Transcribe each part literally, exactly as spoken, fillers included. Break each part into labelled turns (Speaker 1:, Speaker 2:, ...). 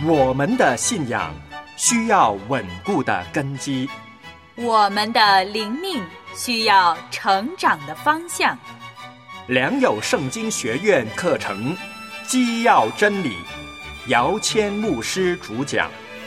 Speaker 1: 我们的信仰需要稳固的根基，
Speaker 2: 我们的灵命需要成长的方向。
Speaker 1: 良友圣经学院课程基要真理，姚谦牧师主讲。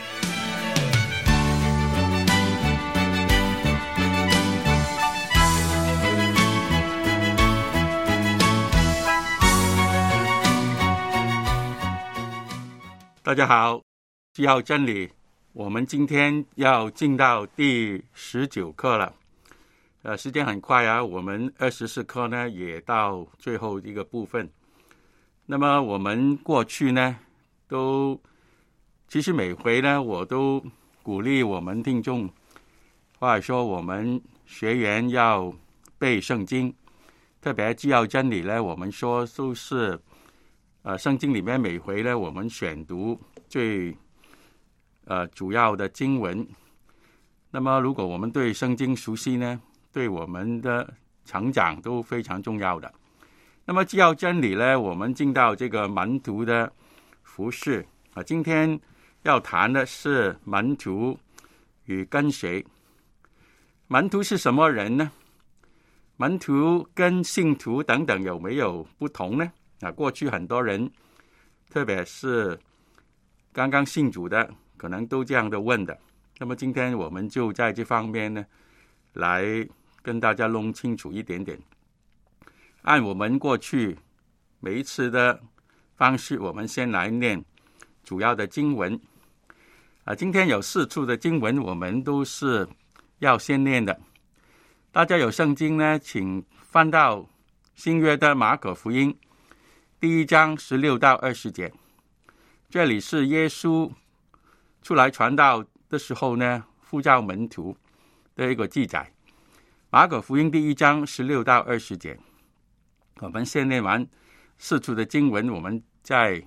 Speaker 3: 大家好，基要真理，我们今天要进到第十九课了。呃，时间很快啊，我们二十四课呢也到最后一个部分。那么我们过去呢，都其实每回呢，我都鼓励我们听众，或者说我们学员要背圣经，特别基要真理呢，我们说都是。呃，圣经里面每回呢，我们选读最呃主要的经文。那么，如果我们对圣经熟悉呢，对我们的成长都非常重要的。那么，基要真理呢，我们进到这个门徒的服事啊。今天要谈的是门徒与跟随。门徒是什么人呢？门徒跟信徒等等有没有不同呢？啊，过去很多人，特别是刚刚信主的，可能都这样的问的。那么今天我们就在这方面呢，来跟大家弄清楚一点点。按我们过去每一次的方式，我们先来念主要的经文。啊，今天有四处的经文，我们都是要先念的。大家有圣经呢，请翻到新约的马可福音。第一章十六到二十节，这里是耶稣出来传道的时候呢，呼召门徒的一个记载。马可福音第一章十六到二十节，我们先念完四处的经文，我们再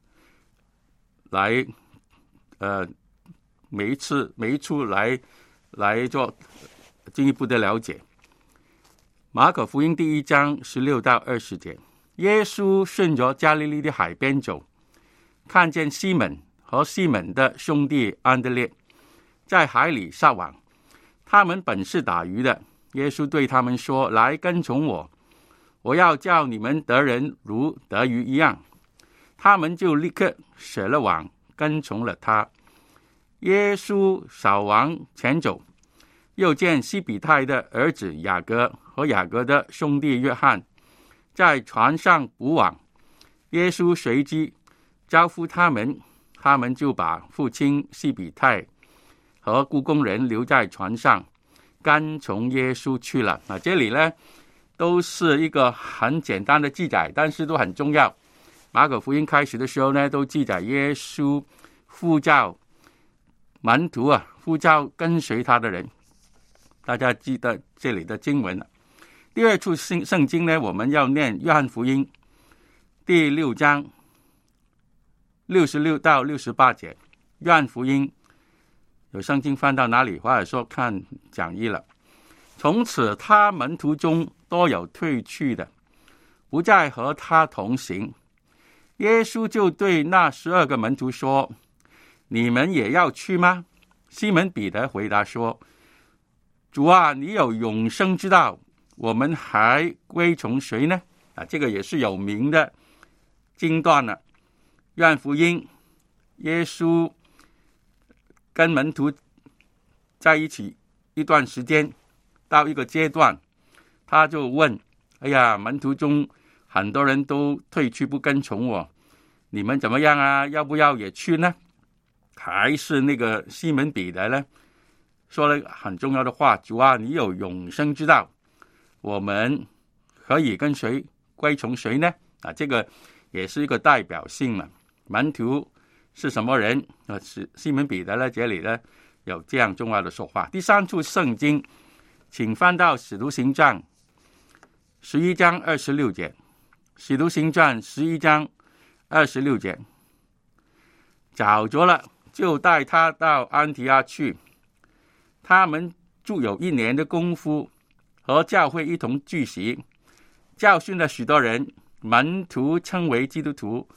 Speaker 3: 来呃每一次每一处来来做进一步的了解。马可福音第一章十六到二十节。耶稣顺着加利利的海边走，看见西门和西门的兄弟安德烈在海里撒网，他们本是打鱼的。耶稣对他们说：“来跟从我，我要叫你们得人如得鱼一样。”他们就立刻舍了网，跟从了他。耶稣扫网前走，又见西比泰的儿子雅各和雅各的兄弟约翰在船上捕网，耶稣随即招呼他们，他们就把父亲西比泰和雇工人留在船上，跟从耶稣去了。啊，这里呢都是一个很简单的记载，但是都很重要。马可福音开始的时候呢，都记载耶稣呼召门徒啊，呼召跟随他的人。大家记得这里的经文了。第二处圣经呢，我们要念约翰福音第六章六十六到六十八节。约翰福音有圣经翻到哪里，或者说看讲义了。从此他门徒中多有退去的，不再和他同行。耶稣就对那十二个门徒说：“你们也要去吗？”西门彼得回答说：“主啊，你有永生之道，我们还归从谁呢？”啊，这个也是有名的经段了。约翰福音，耶稣跟门徒在一起一段时间，到一个阶段，他就问：“哎呀，门徒中很多人都退去不跟从我，你们怎么样啊？要不要也去呢？”还是那个西门彼得呢，说了很重要的话：“主啊，你有永生之道，我们可以跟谁归从谁呢？”啊，这个也是一个代表性了。门徒是什么人？啊，是西门彼得呢，这里呢有这样重要的说话。第三处圣经，请翻到使徒行传十一章二十六节。使徒行传十一章二十六节，找着了，就带他到安提阿去。他们住有一年的功夫，和教会一同聚集，教训了许多人，门徒称为基督徒，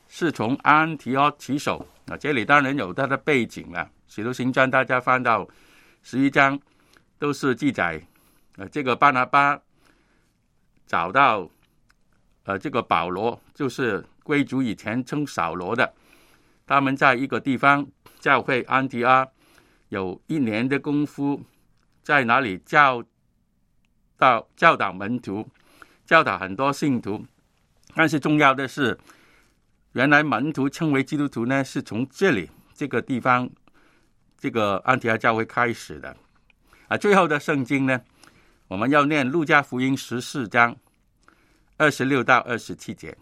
Speaker 3: 是从安提阿起手啊，这里当然有它的背景了。使徒行传大家翻到十一章，都是记载，呃，这个巴拿巴找到，呃，这个保罗，就是贵族以前称扫罗的，他们在一个地方教会安提阿有一年的功夫，在哪里教导教导门徒，教导很多信徒。但是重要的是，原来门徒称为基督徒呢，是从这里这个地方，这个安提阿教会开始的。啊，最后的圣经呢，我们要念路加福音十四章二十六到二十七节。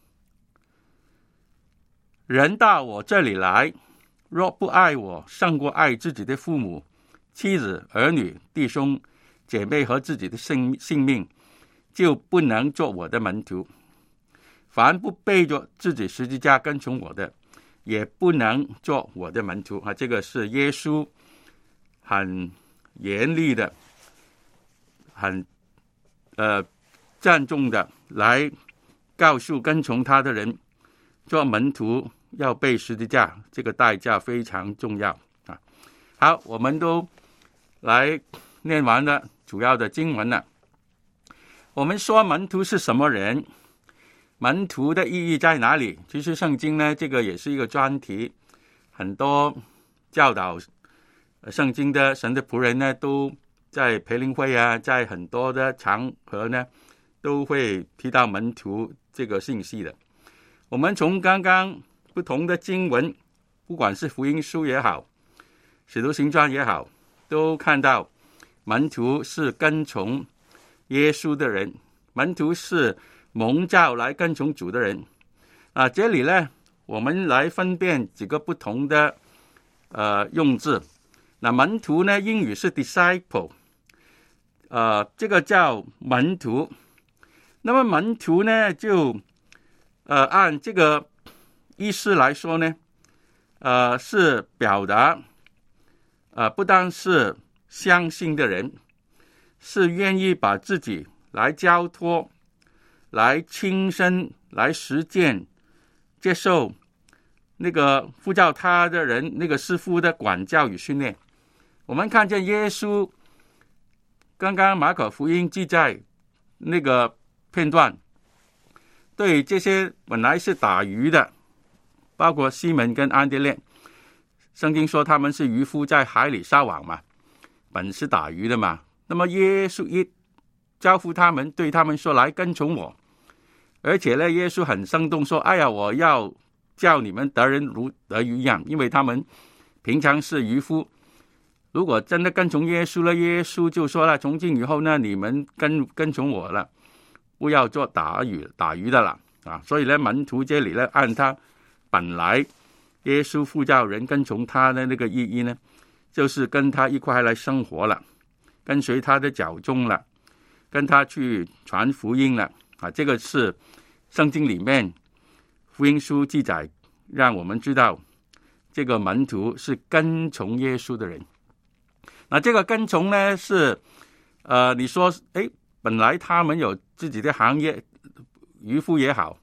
Speaker 3: 人到我这里来，若不爱我胜过爱自己的父母、妻子、儿女、弟兄、姐妹和自己的性性命，就不能做我的门徒。凡不背着自己十字架跟从我的，也不能做我的门徒啊！这个是耶稣很严厉的、很呃郑重的来告诉跟从他的人，做门徒要背十字架，这个代价非常重要啊！好，我们都来念完了主要的经文了。我们说门徒是什么人？门徒的意义在哪里？其实圣经呢，这个也是一个专题，很多教导圣经的神的仆人呢，都在培灵会啊，在很多的场合呢，都会提到门徒这个信息的。我们从刚刚不同的经文，不管是福音书也好，使徒行传也好，都看到门徒是跟从耶稣的人，门徒是蒙召来跟从主的人啊。这里呢，我们来分辨几个不同的呃用字。那门徒呢，英语是 disciple， 呃，这个叫门徒。那么门徒呢，就呃按这个意思来说呢，呃是表达呃不单是相信的人，是愿意把自己来交托，来亲身来实践，接受那个呼叫他的人，那个师傅的管教与训练。我们看见耶稣，刚刚马可福音记载那个片段，对这些本来是打鱼的，包括西门跟安德烈，圣经说他们是渔夫，在海里撒网嘛，本是打鱼的嘛。那么耶稣一招呼他们，对他们说：“来跟从我。”而且呢，耶稣很生动说：“哎呀，我要叫你们得人如得鱼一样。”因为他们平常是渔夫，如果真的跟从耶稣了，耶稣就说了：“从今以后呢，你们跟跟从我了，不要做打鱼打鱼的了啊！”所以呢，门徒这里呢，按他本来耶稣呼召人跟从他的那个意义呢，就是跟他一块来生活了，跟随他的脚踪了，跟他去传福音了啊！这个是圣经里面福音书记载，让我们知道这个门徒是跟从耶稣的人。那这个跟从呢，是呃，你说，哎，本来他们有自己的行业，渔夫也好，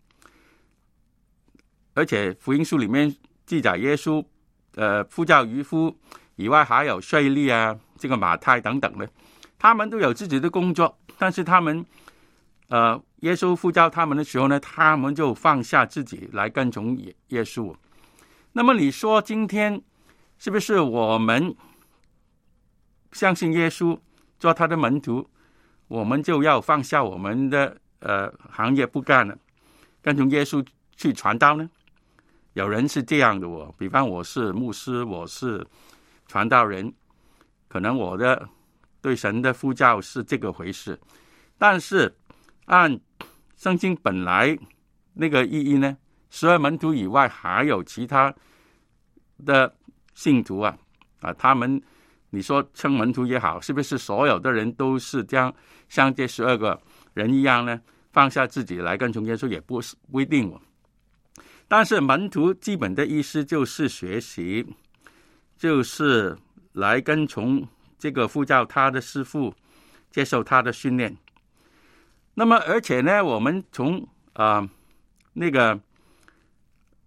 Speaker 3: 而且福音书里面记载耶稣，呃，呼召渔夫以外，还有税吏啊，这个马太等等的，他们都有自己的工作，但是他们，呃，耶稣呼召他们的时候呢，他们就放下自己来跟从耶稣。那么你说今天是不是我们相信耶稣，做他的门徒，我们就要放下我们的呃行业不干了，跟从耶稣去传道呢？有人是这样的哦，比方我是牧师，我是传道人，可能我的对神的呼召是这个回事，但是按圣经本来那个意义呢，十二门徒以外还有其他的信徒啊啊，他们你说称门徒也好，是不是所有的人都是这样像这十二个人一样呢？放下自己来跟从耶稣也不是不一定哦。但是门徒基本的意思就是学习，就是来跟从这个呼召他的师父，接受他的训练。那么而且呢，我们从啊、呃、那个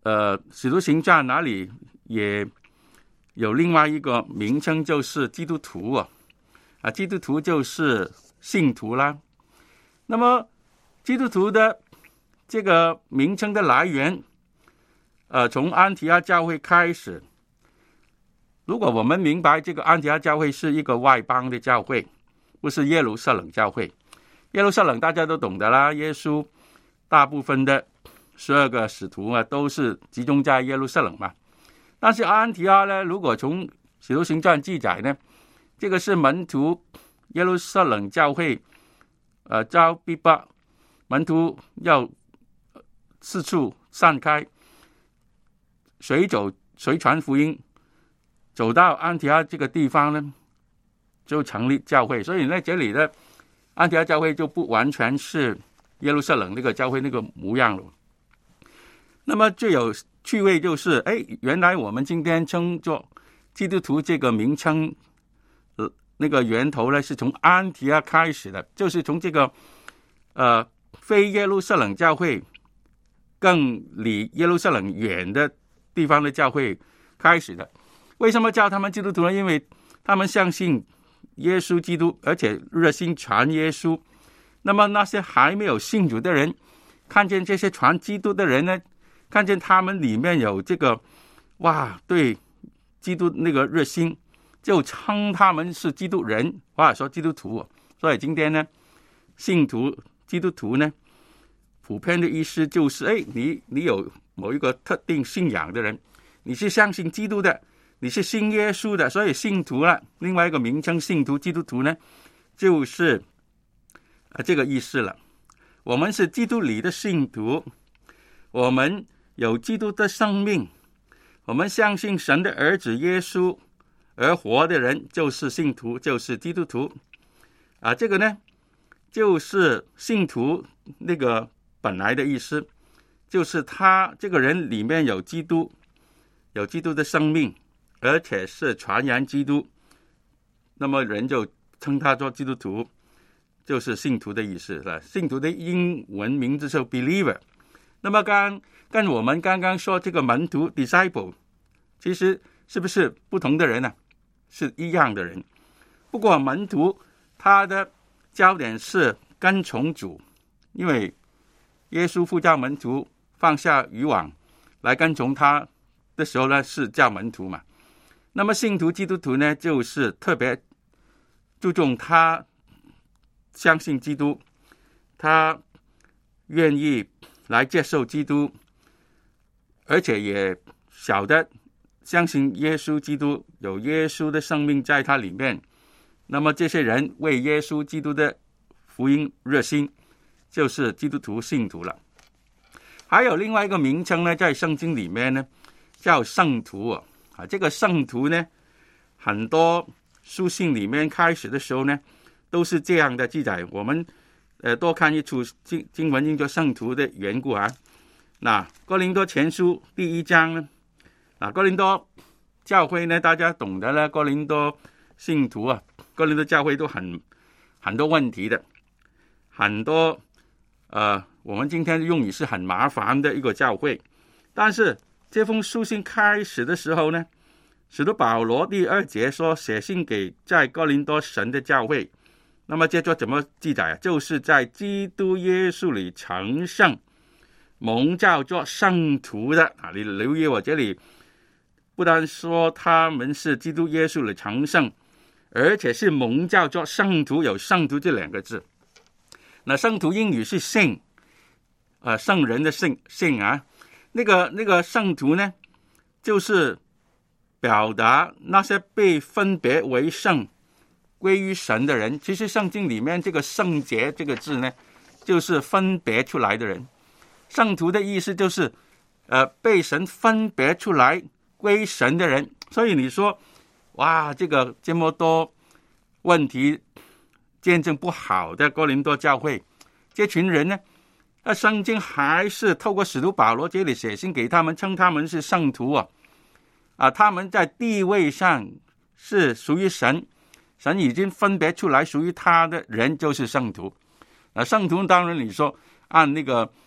Speaker 3: 呃，使徒行传哪里也有另外一个名称，就是基督徒啊，啊，基督徒就是信徒啦。那么基督徒的这个名称的来源，呃，从安提阿教会开始。如果我们明白这个安提阿教会是一个外邦的教会，不是耶路撒冷教会。耶路撒冷大家都懂得啦，耶稣大部分的十二个使徒啊，都是集中在耶路撒冷嘛。但是安提阿呢，如果从使徒行传记载呢，这个是门徒耶路撒冷教会呃遭逼迫，门徒要四处散开，谁走谁传福音，走到安提阿这个地方呢，就成立教会。所以在这里的安提阿教会就不完全是耶路撒冷那个教会那个模样了。那么最有趣味就是，哎，原来我们今天称作基督徒这个名称，呃，那个源头呢是从安提阿开始的，就是从这个呃非耶路撒冷教会更离耶路撒冷远的地方的教会开始的。为什么叫他们基督徒呢？因为他们相信耶稣基督，而且热心传耶稣。那么那些还没有信主的人，看见这些传基督的人呢，看见他们里面有这个哇对基督那个热心，就称他们是基督人，或者说基督徒。所以今天呢，信徒基督徒呢，普遍的意思就是，哎，你你有某一个特定信仰的人，你是相信基督的，你是信耶稣的，所以信徒了。另外一个名称信徒基督徒呢，就是啊这个意思了。我们是基督里的信徒，我们有基督的生命，我们相信神的儿子耶稣而活的人就是信徒，就是基督徒啊。这个呢就是信徒那个本来的意思，就是他这个人里面有基督，有基督的生命，而且是传扬基督，那么人就称他做基督徒，就是信徒的意思了。信徒的英文名字是 believer。 那么刚跟我们刚刚说这个门徒 disciple， 其实是不是不同的人呢？是一样的人，不过门徒他的焦点是跟从主，因为耶稣呼叫门徒放下渔网来跟从他的时候呢，是叫门徒嘛。那么信徒基督徒呢，就是特别注重他相信基督，他愿意来接受基督，而且也晓得相信耶稣基督，有耶稣的生命在他里面。那么这些人为耶稣基督的福音热心，就是基督徒信徒了。还有另外一个名称呢，在圣经里面呢叫圣徒啊。啊，这个圣徒呢，很多书信里面开始的时候呢，都是这样的记载。我们呃多看一处经经文，因作圣徒的缘故啊。那哥林多前书第一章呢，啊，哥林多教会呢，大家懂得了，哥林多信徒啊，哥林多教会都很很多问题的，很多呃，我们今天用语是很麻烦的一个教会。但是这封书信开始的时候呢，使徒保罗第二节说，写信给在哥林多神的教会。那么接着怎么记载啊？就是在基督耶稣里成圣，蒙召做圣徒的啊。你留意我这里，不但说他们是基督耶稣里成圣，而且是蒙召做圣徒，有圣徒这两个字。那圣徒英语是圣，呃，圣人的圣圣啊。那个那个圣徒呢，就是表达那些被分别为圣归于神的人。其实圣经里面这个圣洁这个字呢，就是分别出来的人。圣徒的意思就是呃被神分别出来归神的人。所以你说哇，这个这么多问题，见证不好的哥林多教会，这群人呢，那圣经还是透过使徒保罗这里写信给他们，称他们是圣徒啊。啊，他们在地位上是属于神，神已经分别出来属于他的人就是圣徒。啊，圣徒当然你说按那个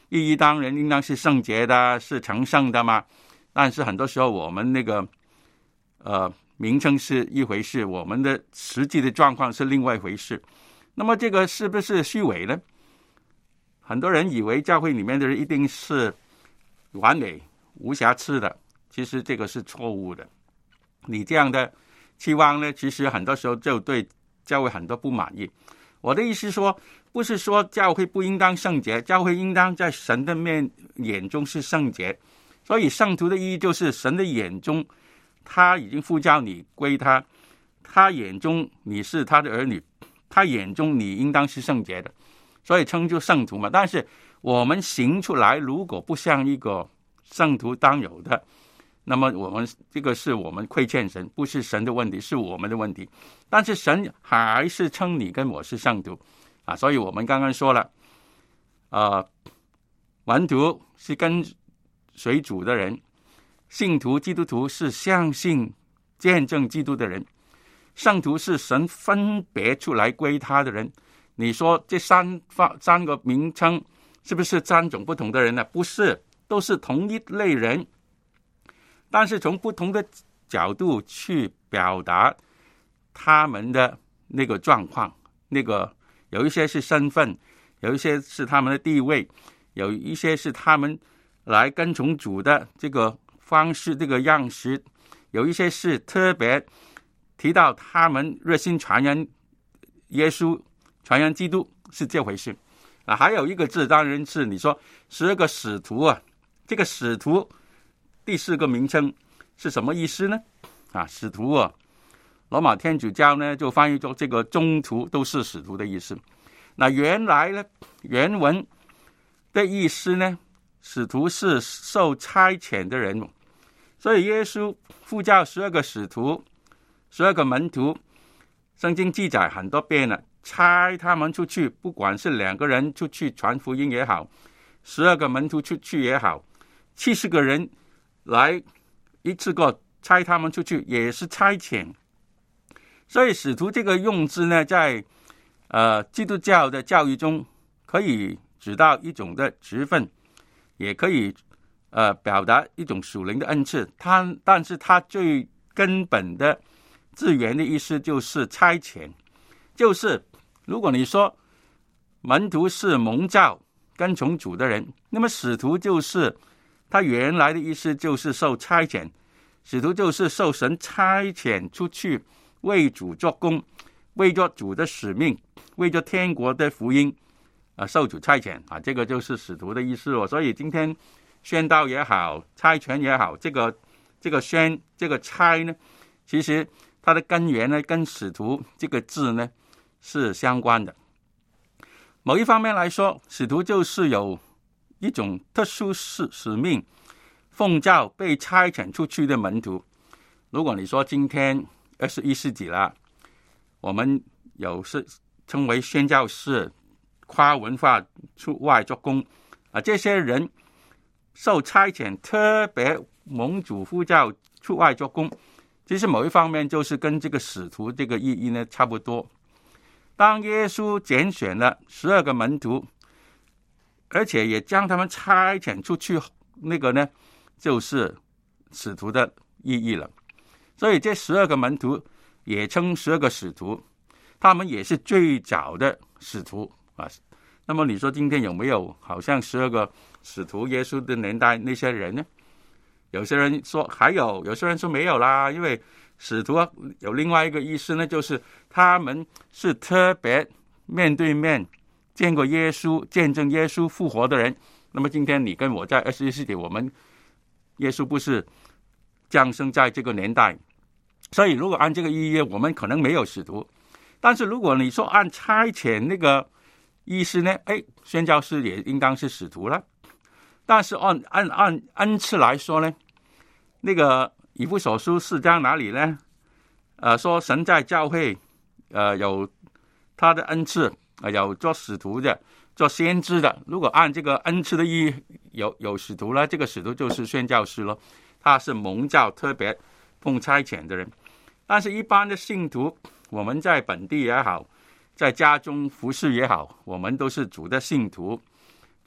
Speaker 3: 意义当然应当是圣洁的，是成圣的嘛。但是很多时候我们那个呃名称是一回事，我们的实际的状况是另外一回事。那么这个是不是虚伪呢？很多人以为教会里面的人一定是完美无瑕疵的，其实这个是错误的。你这样的期望呢，其实很多时候就对教会很多不满意。我的意思说，不是说教会不应当圣洁，教会应当在神的面眼中是圣洁。所以圣徒的意义就是神的眼中他已经呼叫你归他，他眼中你是他的儿女，他眼中你应当是圣洁的，所以称作圣徒嘛。但是我们行出来如果不像一个圣徒当有的，那么我们这个是我们亏欠神，不是神的问题，是我们的问题。但是神还是称你跟我是圣徒啊，所以我们刚刚说了，呃，门徒是跟随主的人，信徒基督徒是相信见证基督的人，圣徒是神分别出来归他的人。你说这三三个名称是不是三种不同的人呢？不是，都是同一类人，但是从不同的角度去表达他们的那个状况，那个有一些是身份，有一些是他们的地位，有一些是他们来跟从主的这个方式，这个样式，有一些是特别提到他们热心传扬耶稣，传扬基督，是这回事啊。还有一个字当然是你说十二个使徒啊，这个使徒第四个名称是什么意思呢？啊，使徒啊，罗马天主教呢就翻译作这个宗徒都是使徒的意思。那原来呢原文的意思呢，使徒是受差遣的人，所以耶稣呼叫十二个使徒，十二个门徒，圣经记载很多遍了，差他们出去，不管是两个人出去传福音也好，十二个门徒出去也好，七十个人来一次过差他们出去，也是差遣。所以使徒这个用字呢，在呃基督教的教育中可以指到一种的职分，也可以呃表达一种属灵的恩赐。它但是它最根本的字源的意思就是差遣，就是如果你说门徒是蒙召跟从主的人，那么使徒就是他原来的意思就是受差遣，使徒就是受神差遣出去为主做工，为着主的使命，为着天国的福音啊，受主差遣啊，这个就是使徒的意思哦。所以今天宣道也好，差遣也好，这个这个宣这个差呢，其实它的根源呢，跟使徒这个字呢是相关的。某一方面来说，使徒就是有一种特殊使使命，奉召被差遣出去的门徒。如果你说今天二十一世纪了，我们有是称为宣教士，跨文化出外做工啊，这些人受差遣，特别蒙主呼召出外做工，其实某一方面就是跟这个使徒这个意义呢差不多。当耶稣拣选了十二个门徒，而且也将他们差遣出去，那个呢就是使徒的意义了。所以这十二个门徒也称十二个使徒，他们也是最早的使徒啊。那么你说今天有没有好像十二个使徒耶稣的年代那些人呢？有些人说还有，有些人说没有啦，因为使徒有另外一个意思呢，就是他们是特别面对面见过耶稣，见证耶稣复活的人。那么今天你跟我在二十一世纪，我们耶稣不是降生在这个年代，所以如果按这个意义，我们可能没有使徒。但是如果你说按差遣那个意思呢，哎，宣教士也应当是使徒了。但是按按按恩赐来说呢，那个以弗所书四章哪里呢？呃，说神在教会，呃，有他的恩赐，呃，有做使徒的，做先知的。如果按这个恩赐的意义，有有使徒了，这个使徒就是宣教士了，他是蒙召特别奉差遣的人。但是一般的信徒，我们在本地也好，在家中服侍也好，我们都是主的信徒。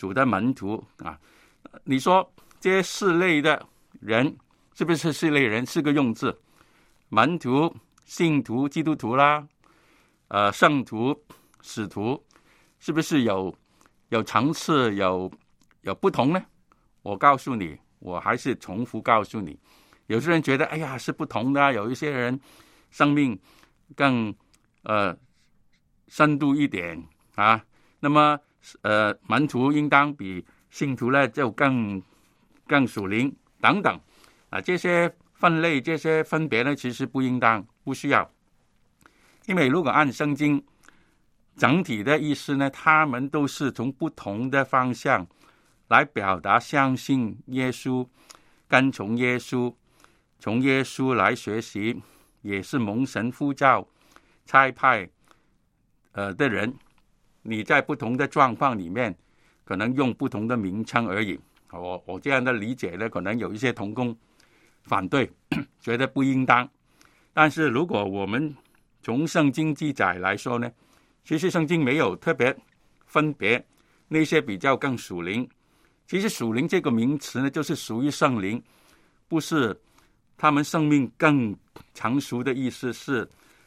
Speaker 3: 主的门徒啊。你说这四类的人是不是四类人？四个用字：门徒、信徒、基督徒啦，呃，圣徒、使徒，是不是有有层次、有有不同呢？我告诉你，我还是重复告诉你，有些人觉得哎呀是不同的，有一些人生命更呃深度一点啊。那么呃，门徒应当比信徒呢就更更属灵等等啊，这些分类、这些分别呢，其实不应当、不需要，因为如果按圣经整体的意思呢，他们都是从不同的方向来表达相信耶稣、跟从耶稣、从耶稣来学习，也是蒙神呼召、差派呃的人。你在不同的状况里面，可能用不同的名称而已。我我这样的理解呢，可能有一些同工反对，觉得不应当。但是如果我们从圣经记载来说呢，其实圣经没有特别分别那些比较更属灵。其实属灵这个名词呢，就是属于圣灵，不是他们生命更成熟的意思，是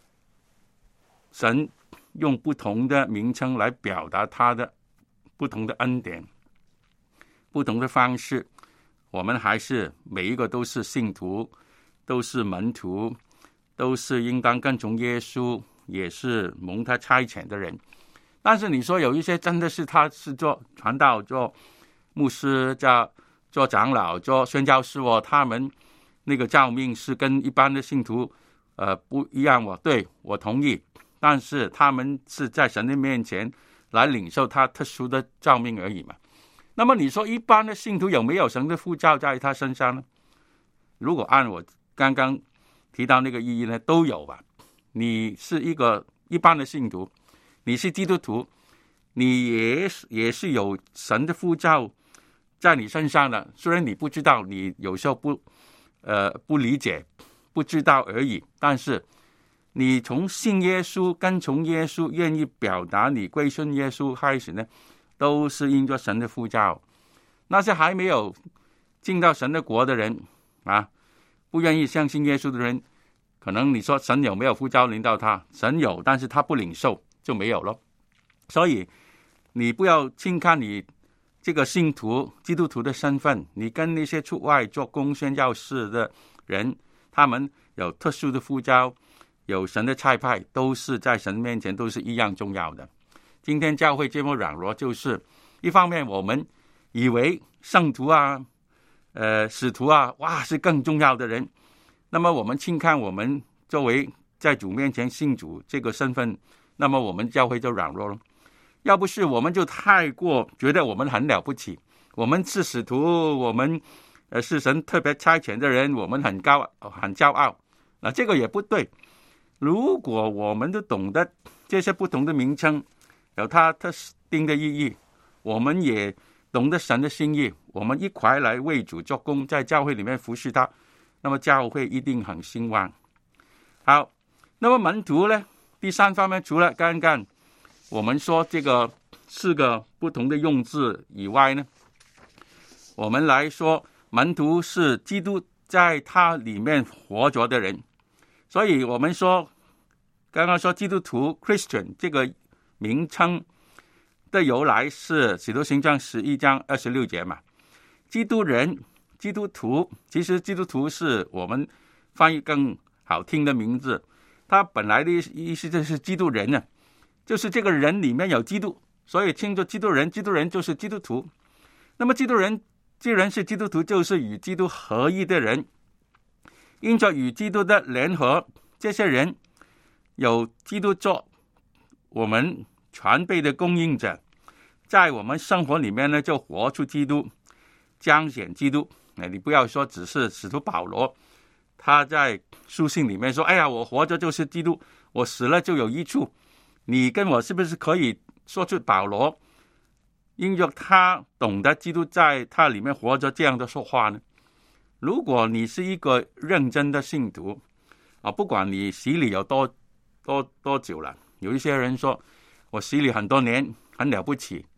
Speaker 3: 神用不同的名称来表达他的不同的恩典，不同的方式。我们还是每一个都是信徒，都是门徒，都是应当跟从耶稣，也是蒙他差遣的人。但是你说有一些真的是他是做传道、做牧师、做做长老、做宣教师哦，他们那个召命是跟一般的信徒呃不一样哦。对，我同意。但是他们是在神的面前来领受他特殊的召命而已嘛。那么你说一般的信徒有没有神的呼召在他身上呢？如果按我刚刚提到那个意义呢，都有吧。你是一个一般的信徒，你是基督徒，你也也是有神的呼召在你身上的。虽然你不知道，你有时候不呃不理解，不知道而已，但是你从信耶稣、跟从耶稣、愿意表达你归顺耶稣开始呢，都是因着神的呼召。那些还没有进到神的国的人啊，不愿意相信耶稣的人，可能你说神有没有呼召临到他？神有，但是他不领受，就没有了。所以你不要轻看你这个信徒、基督徒的身份，你跟那些出外做工宣教士的人，他们有特殊的呼召，有神的差派，都是在神面前都是一样重要的。今天教会这么软弱，就是一方面我们以为圣徒啊、呃使徒啊，哇是更重要的人，那么我们轻看我们作为在主面前信主这个身份，那么我们教会就软弱了。要不是我们就太过觉得我们很了不起，我们是使徒，我们呃是神特别差遣的人，我们很高很骄傲，那这个也不对。如果我们都懂得这些不同的名称有它特定的意义，我们也懂得神的心意，我们一块来为主做工，在教会里面服侍他，那么教会一定很兴旺。好，那么门徒呢？第三方面，除了刚刚我们说这个四个不同的用字以外呢，我们来说门徒是基督在他里面活着的人。所以我们说刚刚说基督徒 Christian 这个名称的由来是使徒行传十一章二十六节嘛。基督人、基督徒，其实基督徒是我们翻译更好听的名字，它本来的意思就是基督人呢，就是这个人里面有基督，所以称作基督人。基督人就是基督徒。那么基督人既然是基督徒，就是与基督合一的人，因着与基督的联合，这些人有基督做我们全备的供应者，在我们生活里面呢，就活出基督，彰显基督。你不要说只是使徒保罗，他在书信里面说，哎呀，我活着就是基督，我死了就有益处。你跟我是不是可以说出保罗因着他懂得基督在他里面活着这样的说话呢？如果你是一个认真的信徒啊，不管你洗礼有多多多久了，有一些人说我洗礼很多年很了不起，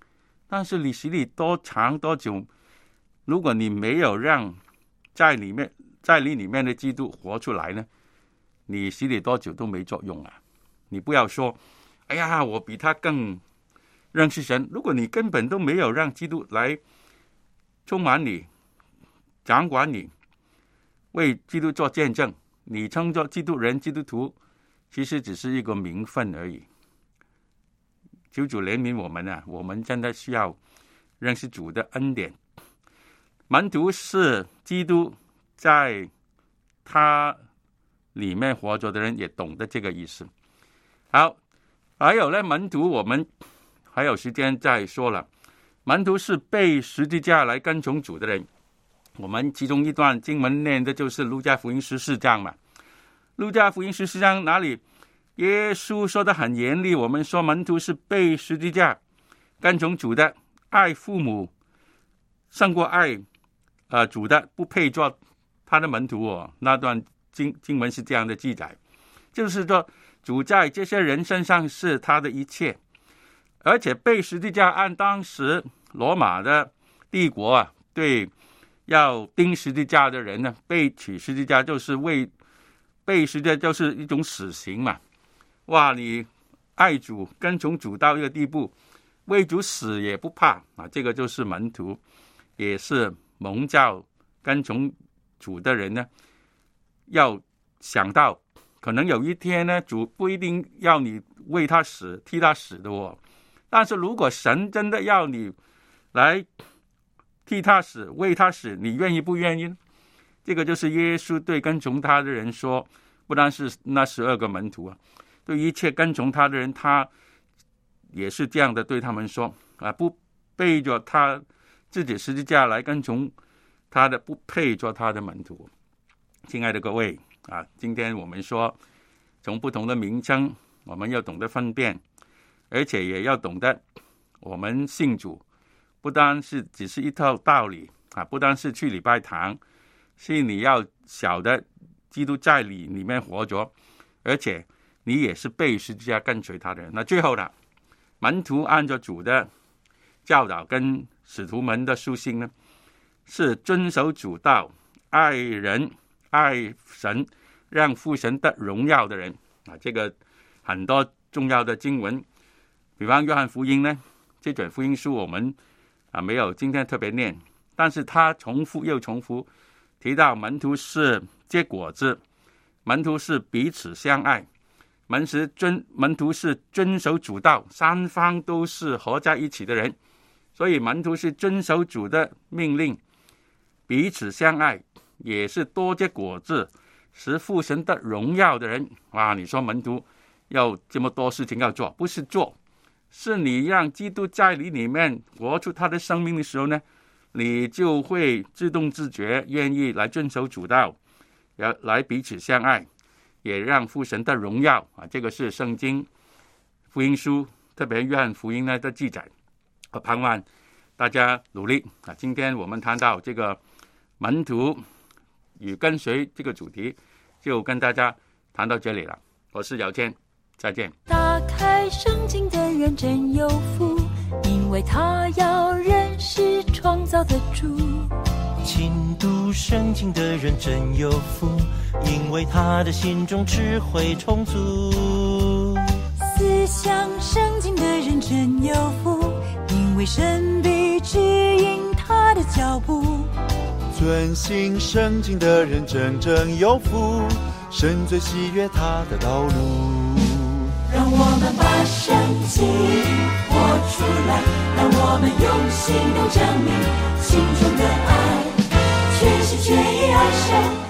Speaker 3: 但是你洗礼多长多久，如果你没有让在里面在你里面的基督活出来呢，你洗礼多久都没作用啊。你不要说哎呀我比他更认识神，如果你根本都没有让基督来充满你，掌管你，为基督做见证，你称作基督人基督徒，其实只是一个名分而已。求主怜悯我们啊，我们真的需要认识主的恩典。门徒是基督在他里面活着的人，也懂得这个意思。好，还有呢，门徒我们还有时间再说了。门徒是被十字架来跟从主的人，我们其中一段经文念的就是路加福音十四章嘛。路加福音十四章哪里耶稣说得很严厉，我们说门徒是被十字架跟从主的，爱父母胜过爱呃主的，不配做他的门徒哦。那段经经文是这样的记载，就是说主在这些人身上是他的一切，而且被十字架按当时罗马的帝国啊，对要钉十字架的人呢，被取十字架就是为被十字架就是一种死刑嘛。哇，你爱主跟从主到一个地步，为主死也不怕啊！这个就是门徒，也是蒙召跟从主的人呢，要想到可能有一天呢，主不一定要你为他死替他死的哦，但是如果神真的要你来替他死为他死，你愿意不愿意？这个就是耶稣对跟从他的人说，不单是那十二个门徒啊，对一切跟从他的人，他也是这样的对他们说啊，不背着他自己十字架来跟从他的，不配做他的门徒。亲爱的各位啊，今天我们说从不同的名称，我们要懂得分辨，而且也要懂得我们信主不单是只是一套道理啊，不单是去礼拜堂，是你要晓得基督在你里面活着，而且你也是被十字架跟随他的人。那最后呢，门徒按照主的教导跟使徒们的书信呢，是遵守主道，爱人爱神，让父神得荣耀的人啊。这个很多重要的经文，比方约翰福音呢，这卷福音书我们啊没有今天特别念，但是他重复又重复提到门徒是结果子，门徒是彼此相爱，门徒遵门徒是遵守主道，三方都是合在一起的人，所以门徒是遵守主的命令，彼此相爱，也是多结果子，使父神的荣耀的人。哇，你说门徒要这么多事情要做，不是做，是你让基督在你里面活出他的生命的时候呢，你就会自动自觉愿意来遵守主道，来彼此相爱，也让父神的荣耀啊。这个是圣经福音书，特别约翰福音呢的记载。我盼望大家努力啊！今天我们谈到这个门徒与跟随这个主题，就跟大家谈到这里了。我是姚谦，再见。
Speaker 4: 打开圣经的人真有福，因为他要认识创造的主。
Speaker 5: 勤读圣经的人真有福，因为他的心中智慧充足。
Speaker 4: 思想圣经的人真有福，因为神必指引他的脚步。
Speaker 6: 遵行圣经的人真正有福，神最喜悦他的道路。
Speaker 4: 让我们把圣经活出来，让我们用行动证明心中的爱，全心全意爱神。